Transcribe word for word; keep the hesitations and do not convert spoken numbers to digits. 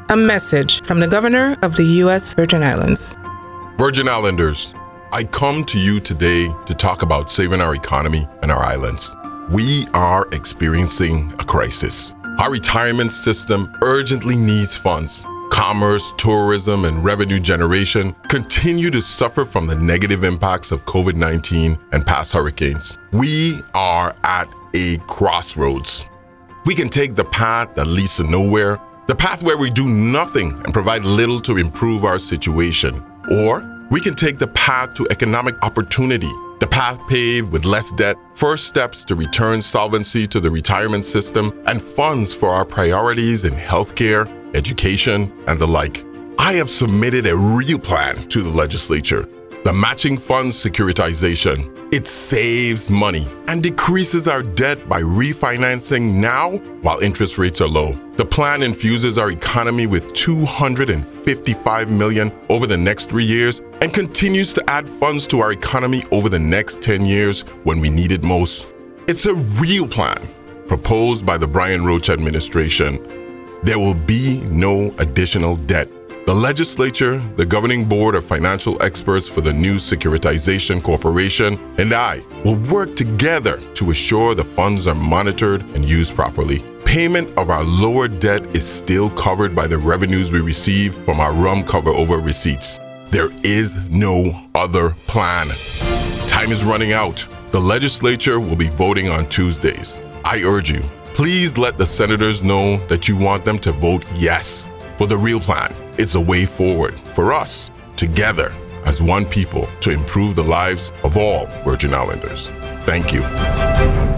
A message from the Governor of the U S Virgin Islands. Virgin Islanders, I come to you today to talk about saving our economy and our islands. We are experiencing a crisis. Our retirement system urgently needs funds. Commerce, tourism, and revenue generation continue to suffer from the negative impacts of covid nineteen and past hurricanes. We are at a crossroads. We can take the path that leads to nowhere, the path where we do nothing and provide little to improve our situation. Or we can take the path to economic opportunity, the path paved with less debt, first steps to return solvency to the retirement system, and funds for our priorities in healthcare, education, and the like. I have submitted a real plan to the legislature. The matching funds securitization. It saves money and decreases our debt by refinancing now while interest rates are low. The plan infuses our economy with two hundred fifty-five million dollars over the next three years and continues to add funds to our economy over the next ten years when we need it most. It's a real plan proposed by the Brian Roach administration. There will be no additional debt. The legislature, the governing board of financial experts for the new Securitization Corporation, and I will work together to assure the funds are monitored and used properly. Payment of our lower debt is still covered by the revenues we receive from our rum cover over receipts. There is no other plan. Time is running out. The legislature will be voting on Tuesdays. I urge you, please let the senators know that you want them to vote yes for the real plan. It's a way forward for us, together, as one people, to improve the lives of all Virgin Islanders. Thank you.